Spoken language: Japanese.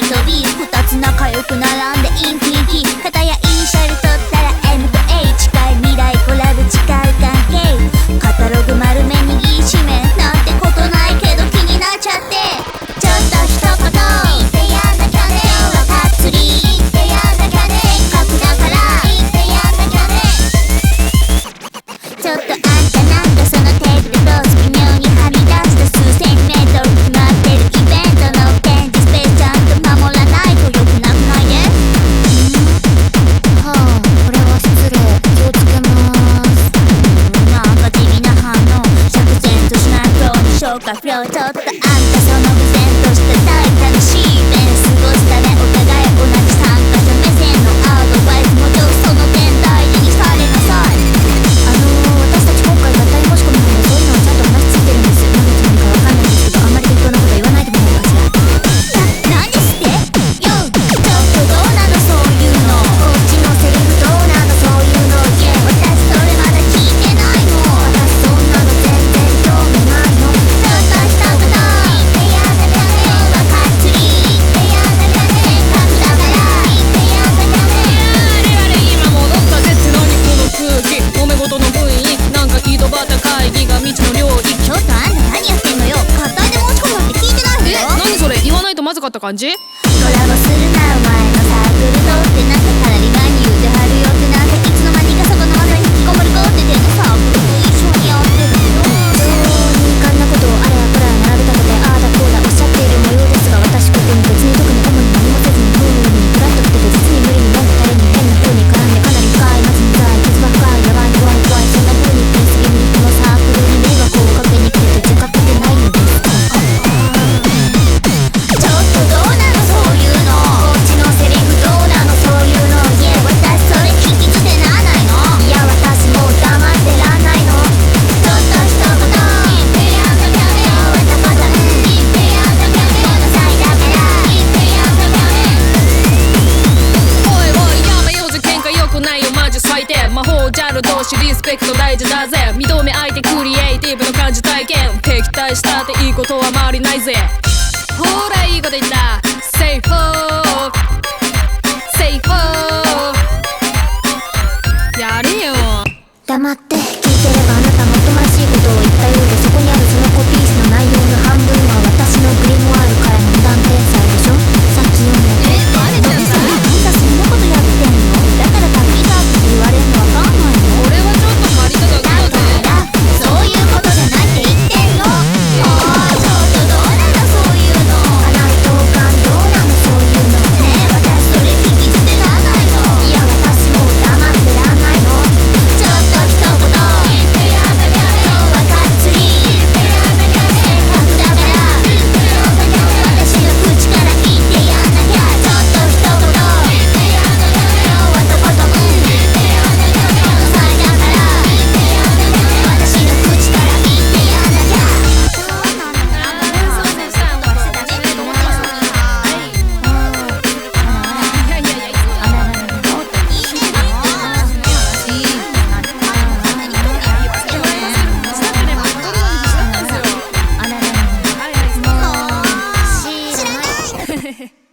と B 二つ仲良く並んでインフィニティ片やイニシャル取ったら M と H 近い未来コラボ違う関係カタログ丸め握りしめなんてことないけど気になっちゃってちょっと一言言ってやんなきゃね今日はがっつり言ってやんなきゃねせっかくだから言ってやんなきゃねちょっとあんたなんかそのテープでロース微妙にはみ出した数千メートル決まってるイベントの展示スペースちゃんと守らないとよくなくないねはあこれは失礼気をつけますなんか地味な反応釈然としないフローに消化不良ちょっとあんたその無然としたタイプ楽しいイベント過ごしたねお互い同じ参加者目線のアドバイスも上その点大事にされなさい私たち今回合体申し込みなんでそういうのはちゃんと話ついてるんです何のつもりかわかんないんですけどあんまり適当なこと言わないでもらえます何してよちょっとどうなのそういうのこっちのセリフどうなのそういうのいや私それまだ聞いてないの私そんなの全然興味ないのちょっと一言言ってやんなきゃね今日はがっつり言ってやんなきゃねせっかくだから言ってやんなきゃねあれ今戻ったぜって何この空気揉め事の雰囲気なんか井戸端会議が未知の領域ちょっとあんた何やってんのよ合体で申し込むなんて聞いてないのよ何それ言わないとまずかった感じコラボするなお前のサークルとってなんかたらり前に言うてはるよってなんかいつの間にかそこの技に引きこもる子っててのサークルと一緒にやってるけどそうにかんなことをあれやこれや並べ立ててああだこうだおっしゃっている模様ですが私個人に別に特に主に何もせずにフームにフラッと来てて実に無理に文句垂れに変な風に絡んでかなり深いまず苦い傷が深いやばい怖い怖いそんな風に言い過ぎにこのサークルに迷惑をかけに来てて自覚ってないのですかちょっとどうなのそういうのこっちのセリフどうなのそういうのいや私それ聞き捨てならないのいや私もう黙ってらんないのちょっと一言言ってやんなきゃねまたまた言ってやんなきゃねこの際だから言ってやんなきゃねおいおいやめようぜ喧嘩よくないよマジ最低魔法ジャル同士リスペクト大事だぜ認め相手クリエイティブの感じ体験敵対したっていいことは周りないぜほらいいこと言った Say ho Say ho やれよ黙って聞いてればあなたもっともらしいことを言ったようでそこにあるそのコピースの内容の半分は私のグリモワールからの無断転載でしょさっき読んだバレちゃったあんたそんなことやってんのだからタッキーだって言われるのわかんないの俺はちょっと借りただけだぜだからそういうことじゃないって言ってんのもうちょっとどうなのそういうのあないと感どうなのそういうのねえ私それ聞き捨てならないのいや私もう黙ってらんないのちょっと一言言ってやんなきゃね今日はがっつり言ってやんなきゃねせっかくだから言ってやんなきゃね私の口から言ってやんなきゃちょっと一言言ってやんなきゃね今日はとことん言ってやんなきゃねこの際だから言ってやんなきゃね私の口から言ってやんなきゃそうなのそうでしたこれしてたねって思ってますいやいやいやいつもあららららもっと聞いてねあらららはいはいもう知らない